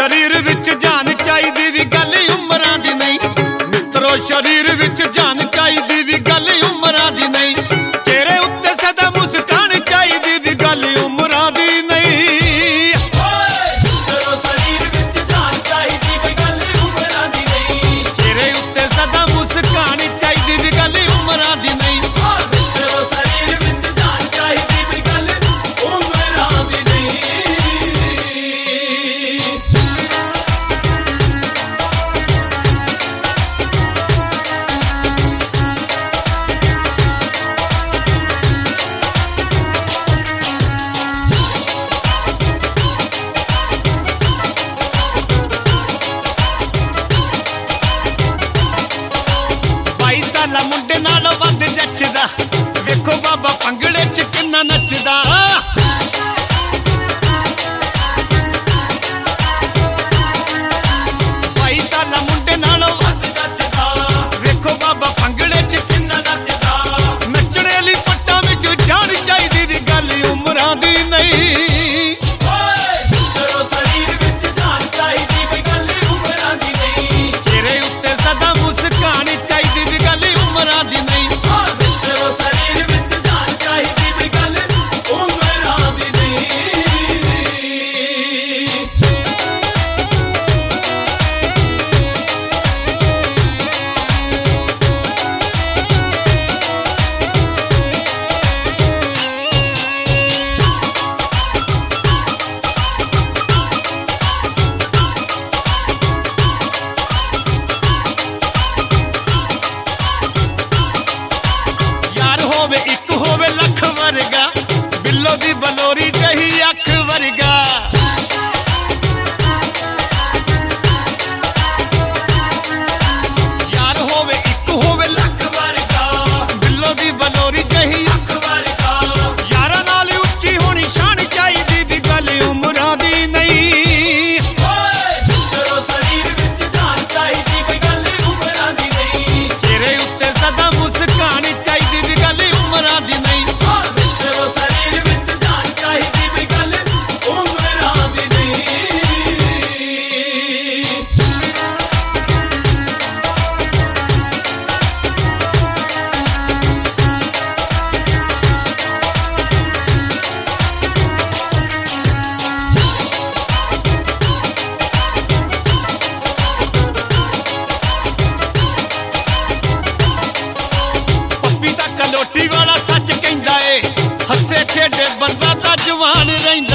शरीर विच जान चाहिदी भी गल उमरां दी नहीं। मित्रो शरीर विच जान चाहिदी भी गल उमरां दी नहीं। चेहरे उत्ते सदा मुस्कान चाहिदी भी गल उमरां दी नहीं। मित्रो शरीर विच जान चाहिदी भी गल उमरां दी नहीं। चेहरे उत्ते सदा मुस्कान चाहिदी भी गल उमरां दी नहीं। मित्रो शरीर विच जान चाहिदी भी गल उमरां दी नहीं। साला मुंडे नालों वध जचदा देखो बाबा भंगड़े च किन्ना नचदा। 22 साला मुंडे नालों वध जचदा देखो बाबा भंगड़े च किन्ना नचदा। नचने लई पट्टां विच जान चाहिदी दी गल उमरां दी नहीं। मित्रो शरीर विच जान चाहिदी भी गल उमरां दी नहीं। चेहरे उत्ते सदा मुस्कान चाहिदी दी गल उमरां दी नहीं। मित्रो शरीर विच जान चाहिदी भी गल उमरां दी नहीं। यार होवे इक होवे लख वर्गा बिल्लो दी बलोरी जही अख वर्गा। यार होवे इक होवे लख वर्गा बिल्लो दी बलोरी जही अख वर्गा। यारा नाल उच्ची होनी शान चाहिदी दी गल उमरां दी नहीं। मित्रो शरीर विच जान चाहिदी भी गल उमरां दी नहीं। चेहरे उत्ते सदा मुस्कान चाहिदी दी गल उमरां दी नहीं। मित्रो शरीर विच जान चाहिदी भी गल उमरां दी नहीं। पप्पी दा कलोटी वाला सच कहंदा ए हੱਸੇ ਖੇਡੇ ਬੰਦਾ ਤਾਂ ਜਵਾਨ ਰਹਿੰਦਾ।